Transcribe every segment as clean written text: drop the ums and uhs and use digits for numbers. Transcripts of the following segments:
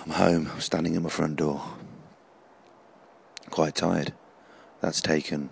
I'm home, standing at my front door. Quite tired. That's taken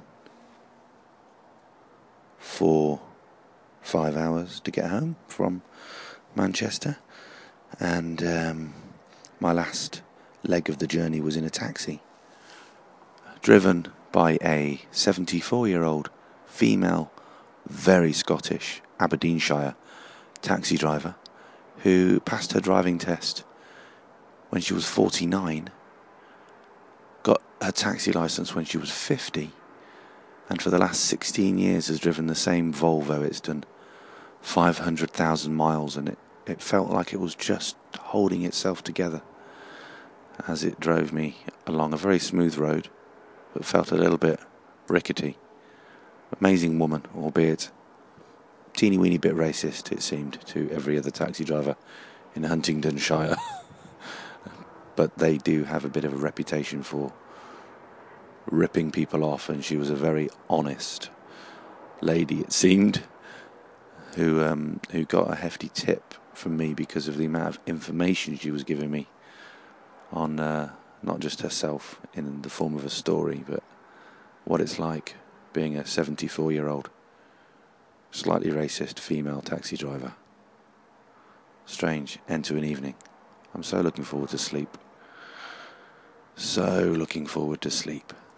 4-5 hours to get home from Manchester. And my last leg of the journey was in a taxi, driven by a 74-year-old female, very Scottish, Aberdeenshire taxi driver who passed her driving test when she was 49, got her taxi licence when she was 50, and for the last 16 years has driven the same Volvo. It's done 500,000 miles, and it felt like it was just holding itself together as it drove me along a very smooth road, but felt a little bit rickety. Amazing woman, albeit teeny weeny bit racist, it seemed, to every other taxi driver in Huntingdonshire. But they do have a bit of a reputation for ripping people off, and she was a very honest lady, it seemed, who got a hefty tip from me because of the amount of information she was giving me on not just herself in the form of a story, but what it's like being a 74-year-old, slightly racist female taxi driver. Strange end to an evening. I'm so looking forward to sleep. So looking forward to sleep.